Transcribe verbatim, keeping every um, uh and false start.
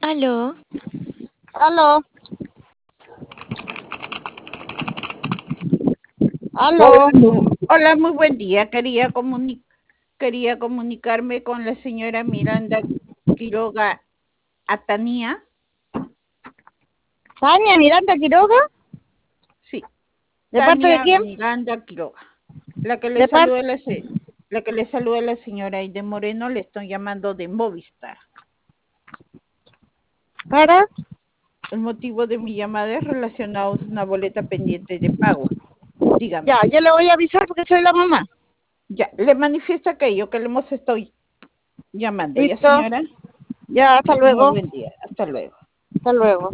Aló, Aló, Hola, aló. muy, hola, muy buen día. Quería, comuni- quería comunicarme con la señora Miranda Quiroga Atanía. Tania Miranda Quiroga, Sí, ¿de parte de Tania quién? Miranda Quiroga. La que le De parte saluda la, se- la que le saluda la señora Aide Moreno, le estoy llamando de Movistar. para. El motivo de mi llamada es relacionado a una boleta pendiente de pago. Dígame. Ya, yo le voy a avisar porque soy la mamá. Ya, le manifiesto aquello que le hemos estoy llamando. ¿Ya, Listo. señora? Ya, hasta Que tenga luego. buen día. Hasta luego. Hasta luego.